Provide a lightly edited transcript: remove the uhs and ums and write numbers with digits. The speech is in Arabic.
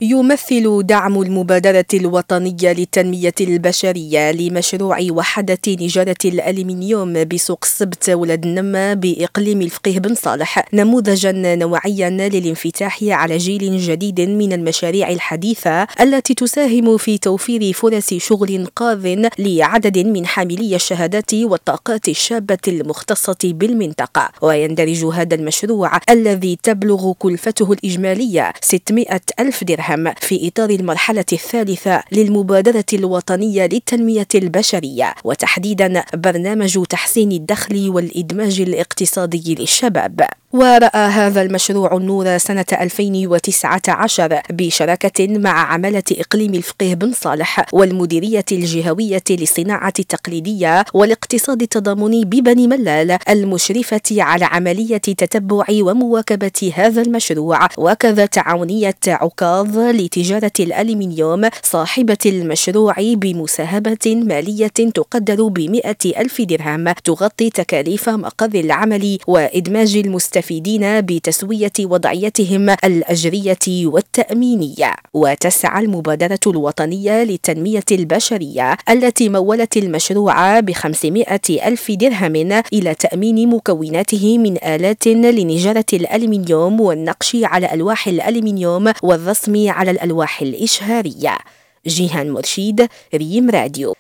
يمثل دعم المبادرة الوطنية للتنمية البشرية لمشروع وحدة نجارة الألمنيوم بسوق السبت ولد النمة بإقليم الفقيه بن صالح نموذجا نوعيا للانفتاح على جيل جديد من المشاريع الحديثة التي تساهم في توفير فرص شغل قاذ لعدد من حاملي الشهادات والطاقات الشابة المختصة بالمنطقة. ويندرج هذا المشروع الذي تبلغ كلفته الإجمالية 600 ألف درهم في إطار المرحلة الثالثة للمبادرة الوطنية للتنمية البشرية، وتحديدا برنامج تحسين الدخل والإدماج الاقتصادي للشباب. ورأى هذا المشروع النور سنة 2019 بشراكة مع عمالة إقليم الفقيه بن صالح والمديرية الجهوية للصناعة التقليدية والاقتصاد التضامني ببني ملال المشرفة على عملية تتبع ومواكبة هذا المشروع، وكذا تعاونية عكاظ لتجارة الألمنيوم صاحبة المشروع بمساهمة مالية تقدر ب100 ألف درهم تغطي تكاليف مقر العمل وإدماج المستفيدين بتسوية وضعيتهم الأجرية والتأمينية. وتسعى المبادرة الوطنية للتنمية البشرية التي مولت المشروع ب500 ألف درهم إلى تأمين مكوناته من آلات لنجارة الألمنيوم والنقش على ألواح الألمنيوم والرسم على الألواح الإشهارية. جيهان مرشيد، ريم راديو.